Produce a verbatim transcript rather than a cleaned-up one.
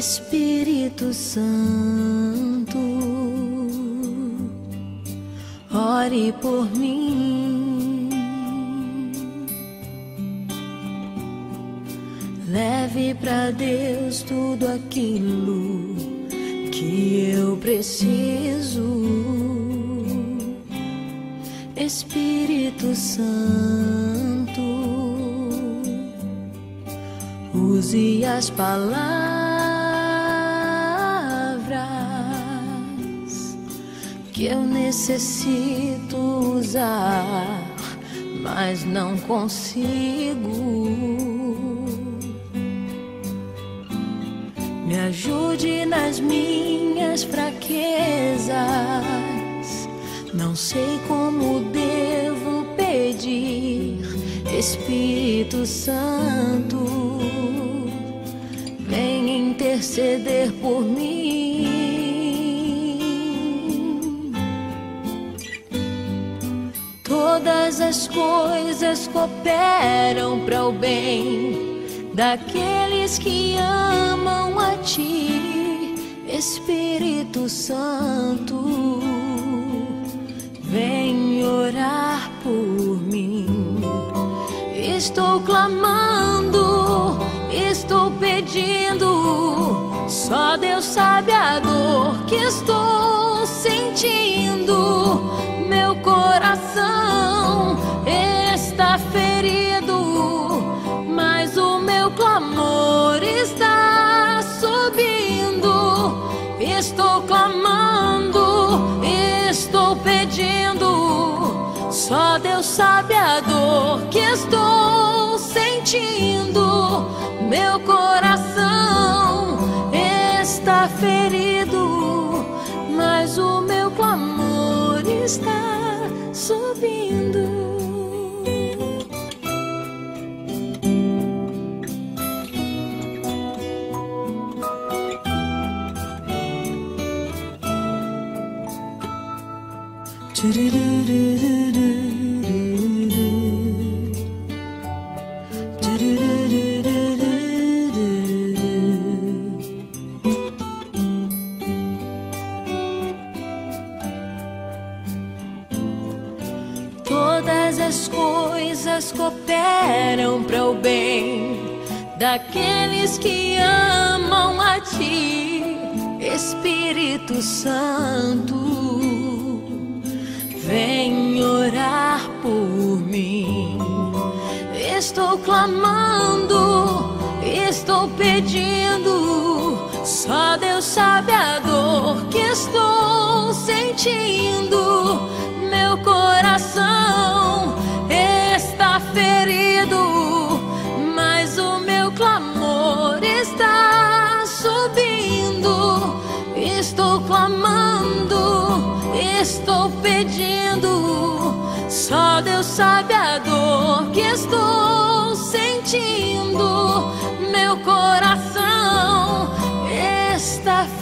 Espírito Santo, ore por mim, leve pra Deus tudo aquilo que eu preciso. Espírito Santo, use as palavras que eu necessito usar, mas não consigo. Me ajude nas minhas fraquezas, não sei como devo pedir. Espírito Santo, vem interceder por mim. Todas as coisas cooperam para o bem daqueles que amam a Ti. Espírito Santo, vem orar por mim. Estou clamando, estou pedindo, só Deus sabe a dor que estou sentindo. Meu coração está ferido, mas o meu clamor está subindo. Estou clamando, estou pedindo, só Deus sabe a dor que estou sentindo. Meu coração está ferido, mas o meu clamor está subindo. Todas as coisas cooperam para o bem daqueles que amam a Ti. Espírito Santo, vem orar por mim. Estou clamando, estou pedindo, só Deus sabe a dor que estou sentindo. Meu coração está ferido, mas o meu clamor está subindo. Estou clamando, estou pedindo, só Deus sabe a dor que estou sentindo. Meu coração está